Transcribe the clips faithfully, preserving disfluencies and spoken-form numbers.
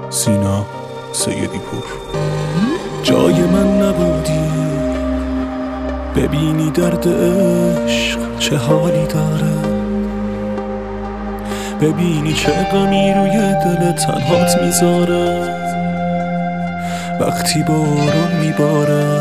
سینا سیدی پور. جای من نبودی ببینی درد عشق چه حالی داره، ببینی چه غمی روی دل تنهات میذاره وقتی بارون میباره.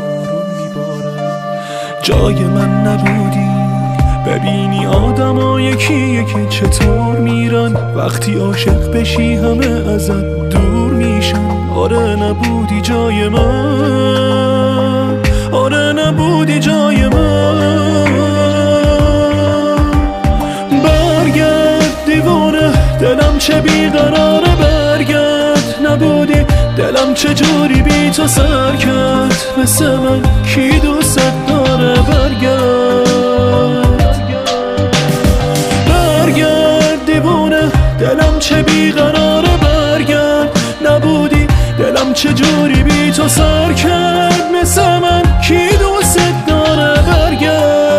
جای من نبودی ببینی آدم یکی که چطور میرن وقتی عاشق بشی همه ازت دور میشن. آره نبودی جای من، آره نبودی جای من. برگرد دیوانه دلم چه بیقراره، برگرد نبودی دلم چه جوری بی تو سر کرد. مثل من کی دوست داره، برگرد برگرد دیوانه دلم چه بیقراره، برگرد نبودی دلم چه جوری بی تو سر کرد. مثل من کی دوست داره، برگرد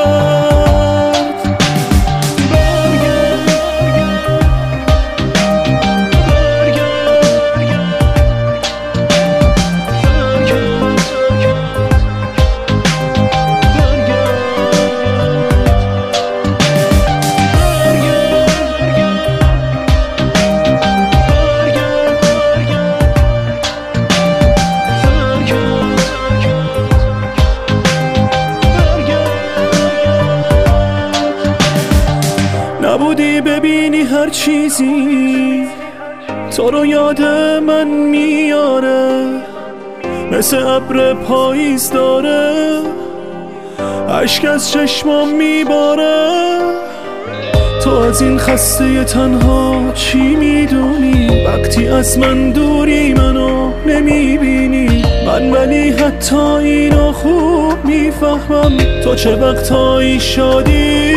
نبودی ببینی هر چیزی تو رو یاد من میاره، مثل ابر پاییز داره اشک از چشمام میباره. تو از این خسته تنها چی میدونی وقتی از من دوری منو نمیبینی؟ من ولی حتی اینو خوب میفهمم تو چه وقتایی شادی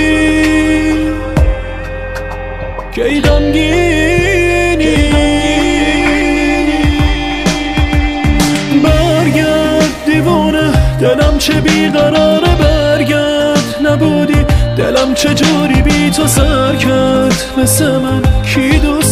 که ای غمگینی. برگرد دیوانه دلم چه بیقراره، برگرد نبودی دلم چه جوری بی تو سر کرد. مثل من کی دوست